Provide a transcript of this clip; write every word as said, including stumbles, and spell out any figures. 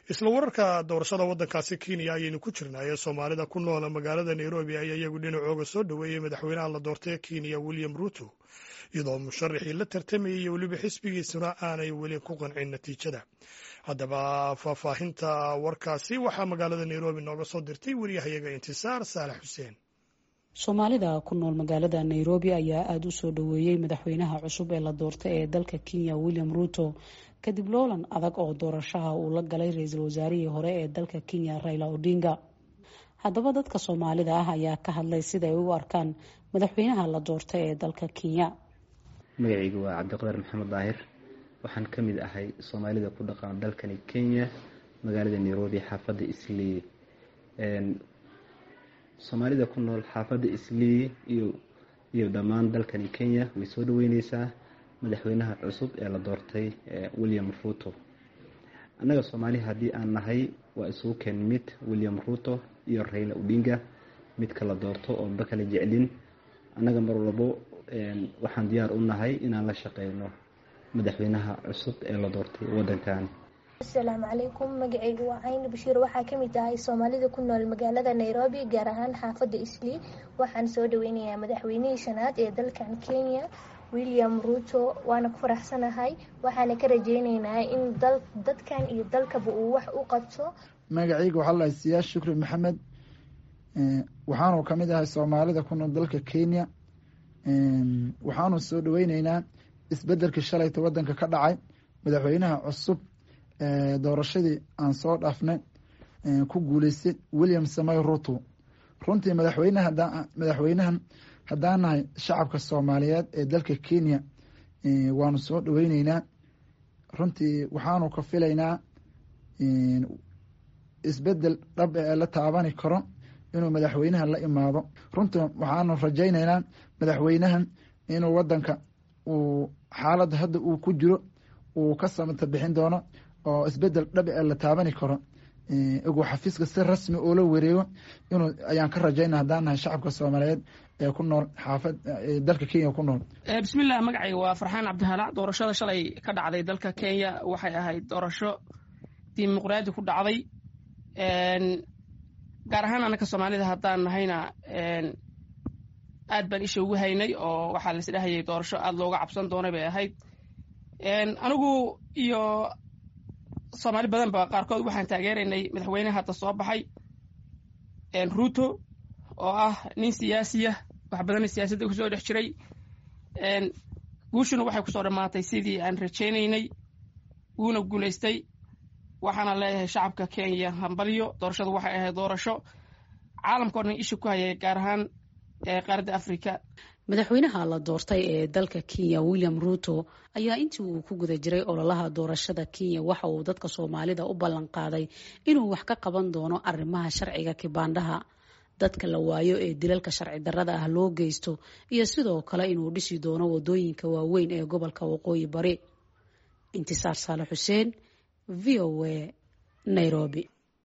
isla wararka doorashada waddankaasi Kenya ayaynu ku jirnaa ee Soomaalida ku nool magaalada Nairobi ayaa iyagu dhinacooga soo dhaweeyay madaxweynaha la doortay Kenya William Ruto iyadoo musharaxii la tartamayay iyo weliba xisbigiisuna aanay weli ku qancin natiijada. Haddaba faahfaahinta warkaasi waxaa magaalada Nairobi nooga soo dirtay wariyahayaga Intisaar Saalax Xuseen. Soomaalida ku nool magaalada Nairobi ayaa aad u soo dhaweeyay madaxweynaha cusub ee la doortay ee dalka Kenya William Ruto kadib loolan adag oo doorashaha uu la galay ra'iisul wasaarihii hore ee dalka Kenya Raila Odinga. Haddaba dadka Soomaalida ah ayaa ka hadlay sida ay u arkaan madaxweynaha la doortay ee dalka Kenya. Magacaygu waa Cabdiqadar Maxamed Daahir, waxaan ka mid ahay Soomaalida ku dhaqan dalkani Kenya, magaalada Nairobi xaafadda Islii. een Soomaalida ku nool xaafadda Islii iyo iyo dhammaan dalkani Kenya way soo dhaweynaysaa madaxweynaha cusub ee la doortay William Ruto. Anaga Soomaali haddii aan nahay waa isugu keen mid William Ruto iyo Raila Odinga mid kala doorto oo bakala jecelin. Anaga mar walba waxaan diyaar u nahay inaan la shaqeyno madaxweynaha cusub ee la doortay waddankan. Assalaamu calaykum, magacaygu waa Cayn Bashiir, waxaa ka mid ahay Soomaalida ku nool magaalada Nairobi gaar ahaan xaafadda Islii. Waxaan soo dhaweynayaa madaxweynihii shanaad ee dalkan Kenya William Ruto, waana ku faraxsanahay, waxaana ka rajeynaynaa in dal dadkan iyo dalkaba uu wax u qabto. Magacaygu waxaa la siiyaa Shukri Maxamed, waxaanu ka mid ahay Soomaalida ku nool dalka Kenya. waxaanu soo dhaweynaynaa isbedelka shalayta waddanka ka dhacay madaxweynaha cusub ee doorashadii aan soo dhaafnay ku guuleystay William Samoei Ruto. runtii madaxweynaha madaxweynahan haddaan nahay shacabka Soomaaliyeed ee dalka Kenya waanu soo dhaweynaynaa. runtii waxaanu ka filaynaa isbedel dhab ee la taabani karo inuu madaxweynahan la imaado. runtii waxaanu rajaynaynaa madaxweynahan inuu waddanka uu xaaladda hadda uu ku jiro uu ka samata bixin doono oo isbedel dhab ee la taabani karo igu xafiiska si rasmi oo la wareego inuu ayaan ka rajaynaa haddaan nahay shacabka Soomaaliyeed ee ku nool xaafad dalka Kenya ku nool. bismillaah, magacayga waa Farxaan Cabdihala. doorashada shalay ka dhacday dalka Kenya waxay ahayd doorasho dimuqraadi ku dhacday. een gaar ahaan anaka Soomaalida haddaan nahayna een aad baan isha ugu haynay oo waxaa la isdhahayay doorasho aad looga cabsan doonay bay ahayd. een anigu iyo Soomaali badan ba qaarkood waxaan taageeraynay madaxweynaha hadda soo baxay een Ruto oo ah nin siyaasi ah, wax badan siyaasadda ku soo dhex jiray. een guushuna waxay ku soo dhamaatay sidii aan rajaynaynay, wuuna guuleystay. waxaana leeyahay shacabka Kenya hambalyo. doorashadu waxay ahayd doorasho caalamka oo dhan isha ku hayay, gaar ahaan ee qaaradda Afrika. madaxweynaha la doortay ee dalka Kenya William Ruto ayaa intii uu ku guda jiray ololaha doorashada Kenya waxa uu dadka Soomaalida u ballan qaaday inuu wax ka qaban doono arrimaha sharciga kibaandaha, dadka la waayo ee dilalka sharci darrada ah loo geysto, iyo sidoo kale inuu dhisi doono wadooyinka waaweyn ee gobolka Waqooyi Bari. Intisaar Saalax Xuseen, V O A, Nairobi.